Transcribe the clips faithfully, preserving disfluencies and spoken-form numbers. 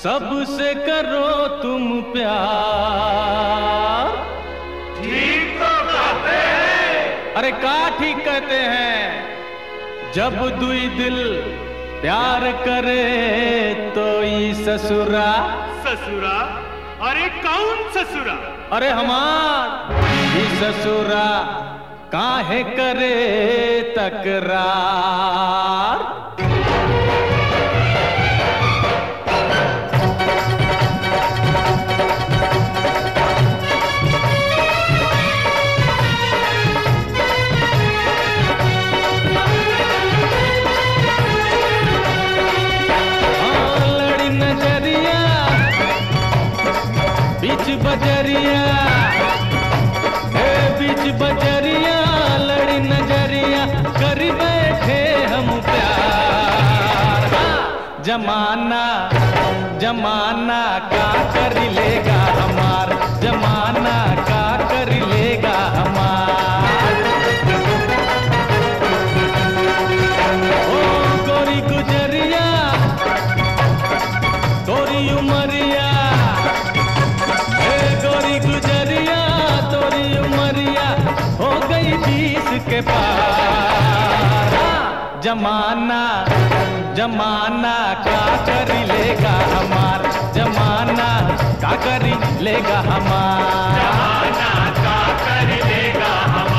सबसे करो तुम प्यार। ठीक तो कहते हैं। अरे का ठीक कहते हैं? जब दुई दिल प्यार करे तो ई ससुरा। ससुरा? अरे कौन ससुरा? अरे हमार ई ससुरा काहे करे तकरार। बीच बजरिया हे बीच बजरिया लड़ी नजरिया कर बैठे हम प्यार। जमाना जमाना का कर लेगा हमार, जमाना का कर लेगा हमार। ओ गोरी गुजरिया तोरी उमरिया, गुजरिया तोरी उमरिया हो गई बीस के पार। जमाना जमाना का कर लेगा हमार, जमाना का कर लेगा हमार, जमाना का कर लेगा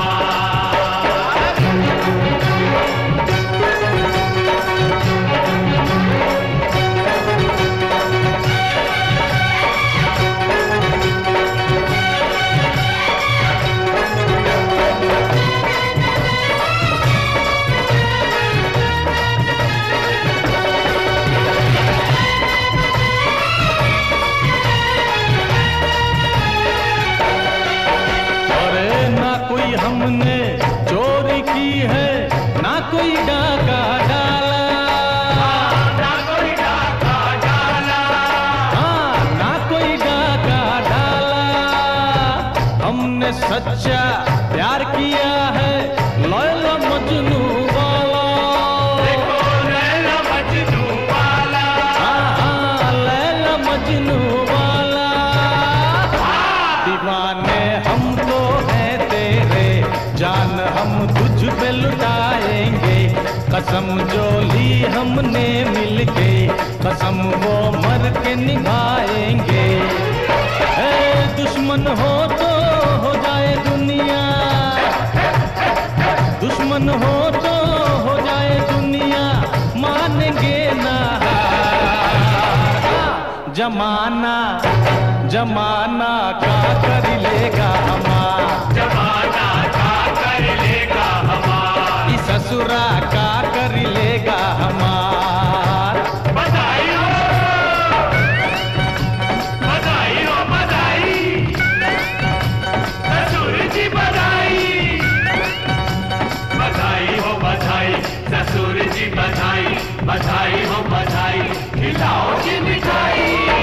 हमने चोरी की है ना कोई डाका डाला, ना कोई डाका डाला, हाँ ना कोई डाका डाला। हमने सच्चा प्यार किया है लैला मजनू वाला। देखो लैला मजनू वाला, हाँ हाँ लैला मजनू वाला। दीवाने हम तो हैं तेरे जान हम तुझ पे लुटाएंगे। कसम जो ली हमने मिलके कसम वो मर के निभाएंगे। ए दुश्मन हो तो हो जाए दुनिया, दुश्मन हो तो हो जाए दुनिया मानेंगे ना। जमाना जमाना का कर लेगा हमार, जमाना का कर लेगा हमार, इस ससुरा का कर लेगा हमार। बधाई हो बधाई हो बधाई, ससुर जी बधाई, बधाई हो बधाई, ससुर जी बधाई, बधाई हो बधाई। खिलाओ जी मिठाई,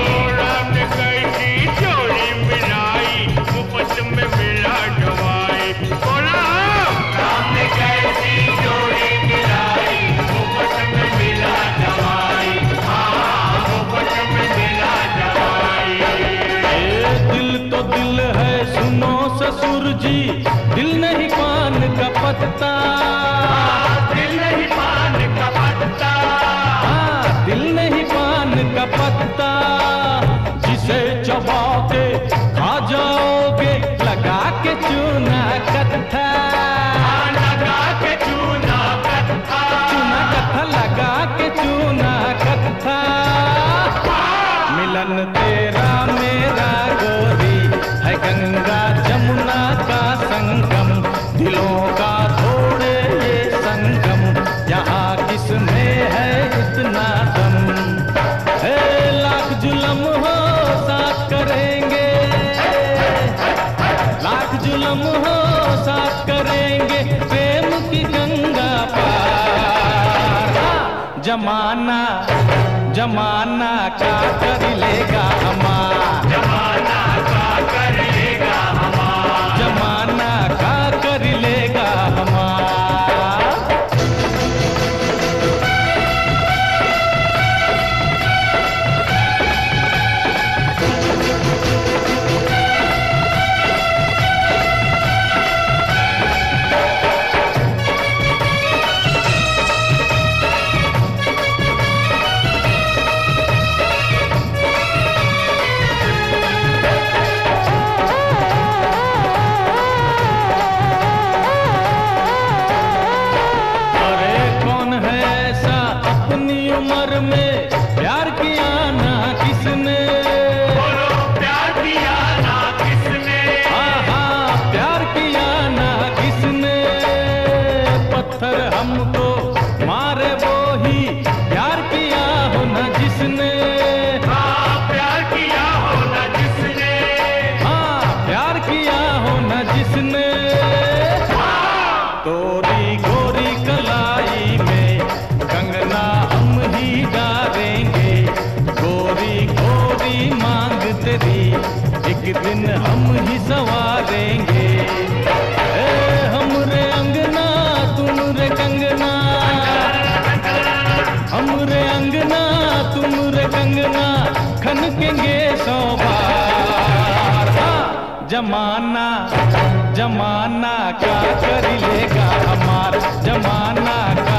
चोरी मिलाई मुफ्त में मिला दवाई। बोला हमने कैसी चोरी मिलाई मुफ्त में मिला दवाई। हाँ मुफ्त में मिला दवाई। दिल तो दिल है सुनो ससुर जी, दिल नहीं पान का पत्ता, दिल नहीं पान का पत्ता, हाँ दिल नहीं पान का पत्ता। जिसे चबा के खा जाओगे लगा के चूना कत्था, लगा के चूना कत्था, चूना कत्था लगा के चूना कत्था। मिलन तेरा मेरा गोरी है गंगा जमुना का संगम, दिलों का थोड़े ये संगम, यहाँ किसमें है इतना दम। है लाख जुलम हो साथ करेंगे, लाख जुलम हो साथ करेंगे प्रेम की गंगा पार। जमाना जमाना का कर लेगा हमार, जमाना का कर लेगा हमार, जमाना का कर लेगा हमार। हमको मारे वो ही प्यार किया हो न जिसने, हाँ प्यार किया हो न जिसने, हाँ प्यार किया हो न जिसने। तोरी गोरी कलाई में कंगना हम ही डालेंगे, गोरी गोरी मांग तेरी एक दिन हम ही संवारेंगे। ए हमरे अंगना तुम रे कंगना, हमरे अंगना तुम रे कंगना, खनकेंगे सौ बार। हाँ, जमाना जमाना क्या कर लेगा हमार, जमाना का